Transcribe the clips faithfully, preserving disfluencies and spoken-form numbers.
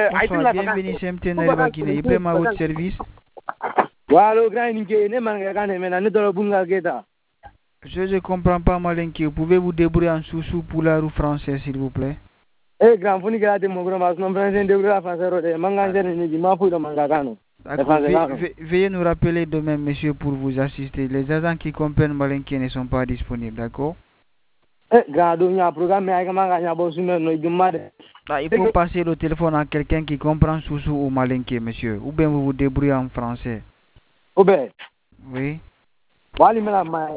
Bonsoir, bienvenue chez M T N Bakine. Ibrahim à votre service. Je ne comprends pas Malinké. Pouvez-vous débrouiller en sous-sous poulard ou français, s'il vous plaît? Eh, grand foni que la démocratie, non président de la France, de Manganger ni Mafu de Mangagano. Veuillez nous rappeler demain, monsieur, pour vous assister. Les agents qui comprennent Malinké ne sont pas disponibles, d'accord? Eh, grand, il y a un programme, mais il y a un bon sujet, il faut passer le téléphone à quelqu'un qui comprend sous-sous ou Malinké, monsieur. Ou bien vous vous débrouillez en français. Ou bien? Oui. Wali mela ma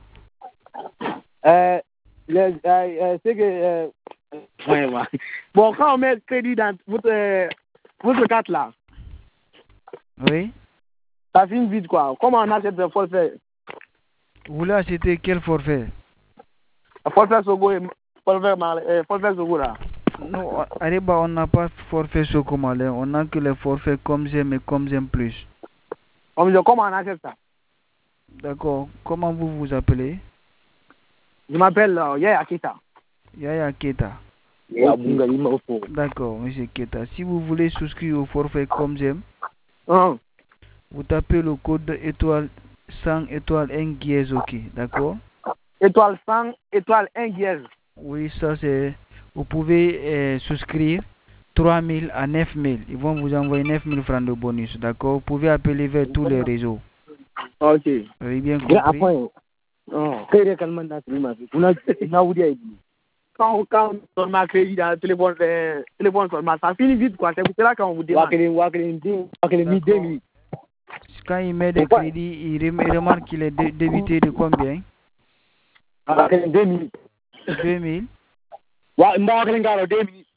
euh les euh c'est que ouais ouais bon quand on met crédit dans votre votre carte là, oui, ça finit vite quoi. Comment on achète le forfait? Vous voulez acheter quel forfait? Le forfait Sogo et forfait mal forfait Sogo là. Non, Ariba, on n'a pas forfait Sogo malin, on a que les forfaits comme j'aime et comme j'aime plus. Comment on achète ça? D'accord. Comment vous vous appelez? Je m'appelle euh, Yaya Keta. Yaya Keta. D'accord, monsieur Keta. Si vous voulez souscrire au forfait comme j'aime, uh-huh. Vous tapez le code étoile cent étoile un dièse, ok, d'accord? Étoile cent étoile un dièse. Oui, ça c'est... Vous pouvez euh, souscrire trois mille à neuf mille. Ils vont vous envoyer neuf mille francs de bonus, d'accord? Vous pouvez appeler vers tous les réseaux. Ok. Vous avez bien compris? Quand, quand on m'a créé dans le téléphone, le téléphone seulement, ça finit vite quoi. C'est pour cela qu'on vous demande. Quand il met des crédits, il remarque qu'il est débité de combien? deux mille. deux mille? deux mille.